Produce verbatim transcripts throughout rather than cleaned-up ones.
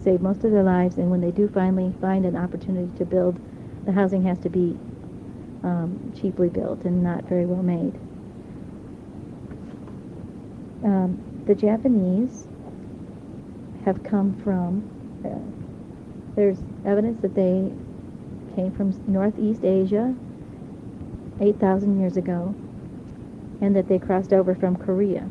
save most of their lives, and when they do finally find an opportunity to build, the housing has to be um, cheaply built and not very well made. Um, the Japanese have come from, uh, there's evidence that they came from Northeast Asia eight thousand years ago, and that they crossed over from Korea.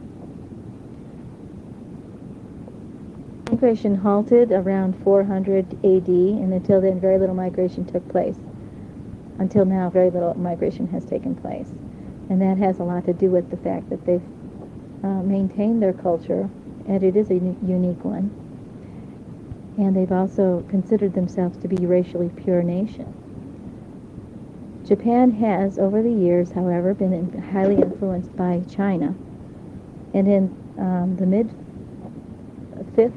Migration halted around four hundred A D, and until then very little migration took place. Until now, very little migration has taken place. And that has a lot to do with the fact that they've uh, maintained their culture, and it is a u- unique one. And they've also considered themselves to be a racially pure nation. Japan has, over the years, however, been in, highly influenced by China. And in um, the mid-fifth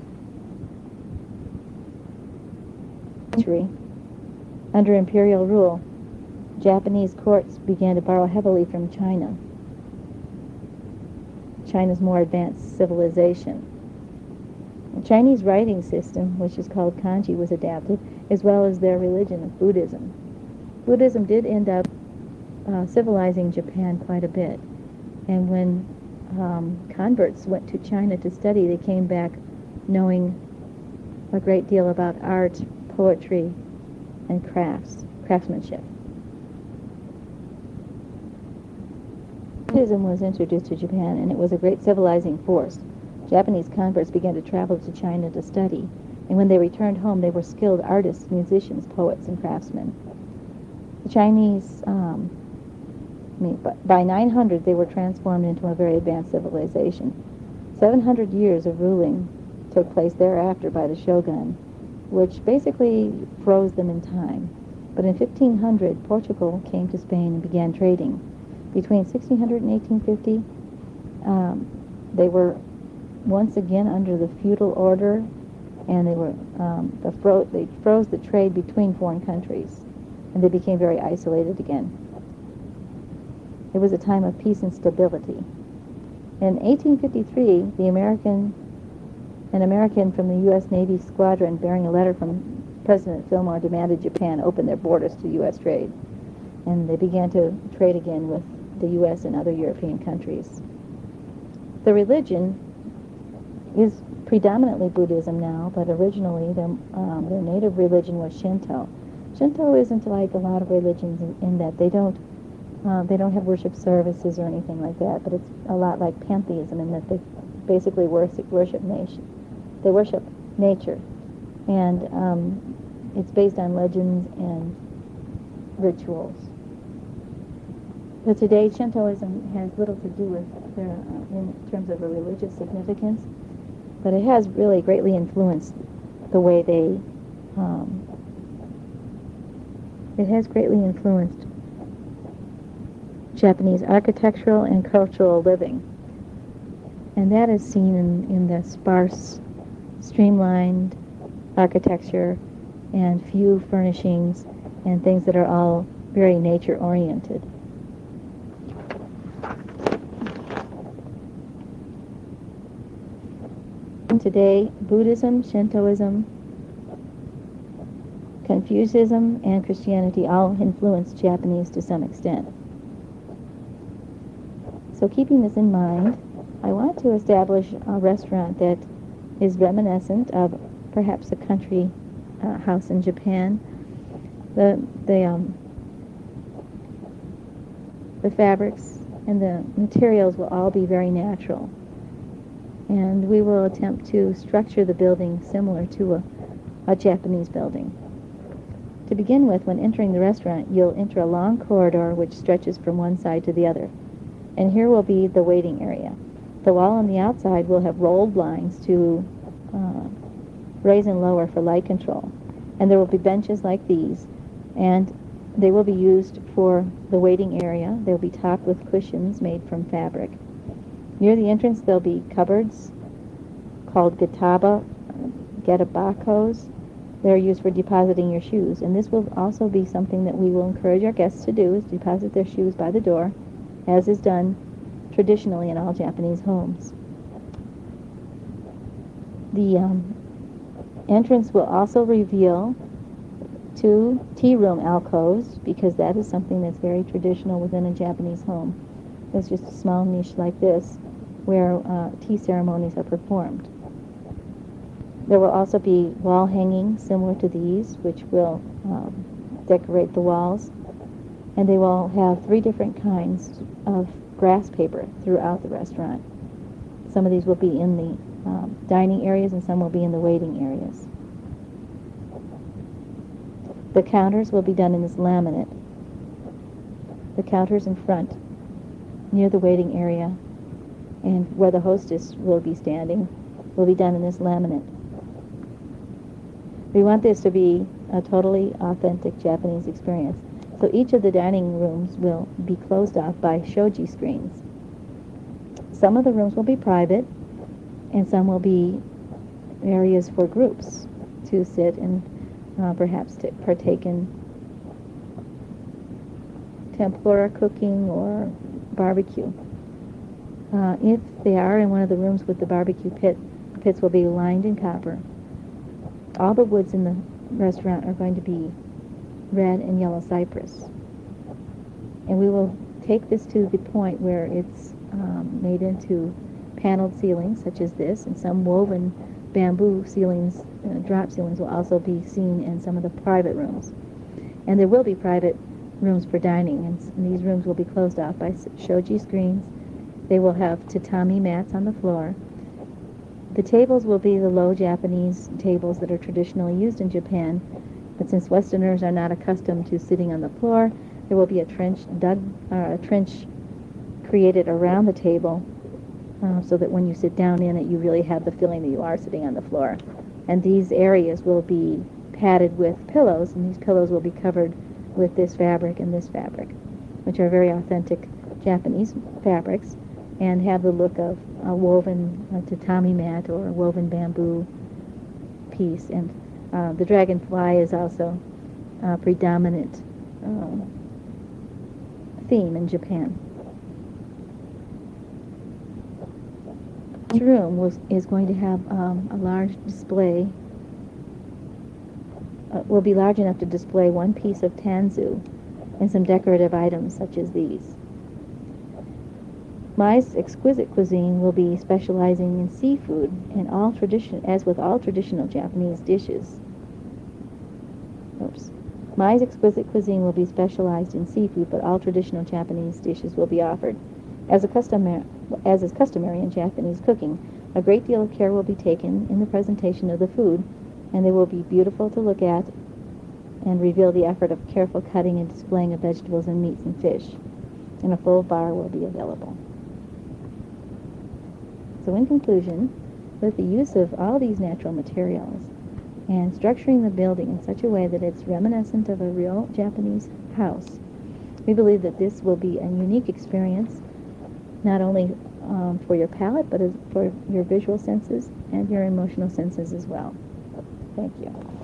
century, under imperial rule, Japanese courts began to borrow heavily from China, China's more advanced civilization. The Chinese writing system, which is called kanji, was adapted, as well as their religion of Buddhism. Buddhism did end up uh, civilizing Japan quite a bit. And when um, converts went to China to study, they came back knowing a great deal about art, poetry, and crafts, craftsmanship. Buddhism was introduced to Japan, and it was a great civilizing force. Japanese converts began to travel to China to study, and when they returned home, they were skilled artists, musicians, poets, and craftsmen. The Chinese, um, I mean, by nine hundred, they were transformed into a very advanced civilization. seven hundred years of ruling took place thereafter by the shogun, which basically froze them in time. But in fifteen hundred, Portugal came to Spain and began trading. Between sixteen hundred and eighteen fifty, um, they were once again under the feudal order, and they were um, the fro- they froze the trade between foreign countries, and they became very isolated again. It was a time of peace and stability. In eighteen fifty-three, the American, an American from the U S Navy squadron bearing a letter from President Fillmore demanded Japan open their borders to U S trade, and they began to trade again with the U S and other European countries. The religion is predominantly Buddhism now, but originally their, um, their native religion was Shinto. Shinto isn't like a lot of religions in, in that they don't uh, they don't have worship services or anything like that, but it's a lot like pantheism in that they basically worship, worship nation. They worship nature, and um, it's based on legends and rituals. But today, Shintoism has little to do with their, uh, in terms of a religious significance, but it has really greatly influenced the way they, um, it has greatly influenced Japanese architectural and cultural living. And that is seen in, in the sparse, streamlined architecture and few furnishings and things that are all very nature-oriented. Today, Buddhism, Shintoism, Confucianism, and Christianity all influence Japanese to some extent. So keeping this in mind, I want to establish a restaurant that is reminiscent of perhaps a country uh, house in Japan. The the um, the fabrics and the materials will all be very natural, and we will attempt to structure the building similar to a, a Japanese building. To begin with, when entering the restaurant, you'll enter a long corridor which stretches from one side to the other, and here will be the waiting area. The wall on the outside will have rolled blinds to uh, raise and lower for light control, and there will be benches like these, and they will be used for the waiting area. They'll be topped with cushions made from fabric. Near the entrance, there'll be cupboards called gataba, getabakos. They're used for depositing your shoes, and this will also be something that we will encourage our guests to do, is deposit their shoes by the door, as is done traditionally in all Japanese homes. The um, Entrance will also reveal two tea room alcoves, because that is something that's very traditional within a Japanese home. There's just a small niche like this where uh, tea ceremonies are performed. There will also be wall hangings similar to these, which will um, decorate the walls. And they will have three different kinds of grass paper throughout the restaurant. Some of these will be in the um, dining areas and some will be in the waiting areas. The counters will be done in this laminate. The counters in front, near the waiting area, and where the hostess will be standing, will be done in this laminate. We want this to be a totally authentic Japanese experience. So each of the dining rooms will be closed off by shoji screens. Some of the rooms will be private, and some will be areas for groups to sit and uh, perhaps to partake in tempura cooking or barbecue. Uh, if they are in one of the rooms with the barbecue pit, the pits will be lined in copper. All the woods in the restaurant are going to be red and yellow cypress. And we will take this to the point where it's um, made into paneled ceilings, such as this, and some woven bamboo ceilings, uh, drop ceilings, will also be seen in some of the private rooms. And there will be private rooms for dining, and, and these rooms will be closed off by shoji screens. They will have tatami mats on the floor. The tables will be the low Japanese tables that are traditionally used in Japan, but since Westerners are not accustomed to sitting on the floor, there will be a trench dug, uh, a trench created around the table, uh, so that when you sit down in it, you really have the feeling that you are sitting on the floor. And these areas will be padded with pillows, and these pillows will be covered with this fabric and this fabric, which are very authentic Japanese fabrics, and have the look of a woven uh, tatami mat or a woven bamboo piece. And uh, the dragonfly is also a predominant um, theme in Japan. This room was, is going to have um, a large display, uh, will be large enough to display one piece of tanzu and some decorative items such as these. Mai's exquisite cuisine will be specializing in seafood, and all tradition, as with all traditional Japanese dishes. Oops. Mai's exquisite cuisine will be specialized in seafood, but all traditional Japanese dishes will be offered. As, a customary, as is customary in Japanese cooking, a great deal of care will be taken in the presentation of the food, and they will be beautiful to look at and reveal the effort of careful cutting and displaying of vegetables and meats and fish. And a full bar will be available. So in conclusion, with the use of all these natural materials and structuring the building in such a way that it's reminiscent of a real Japanese house, we believe that this will be a unique experience, not only um, for your palate, but as for your visual senses and your emotional senses as well. Thank you.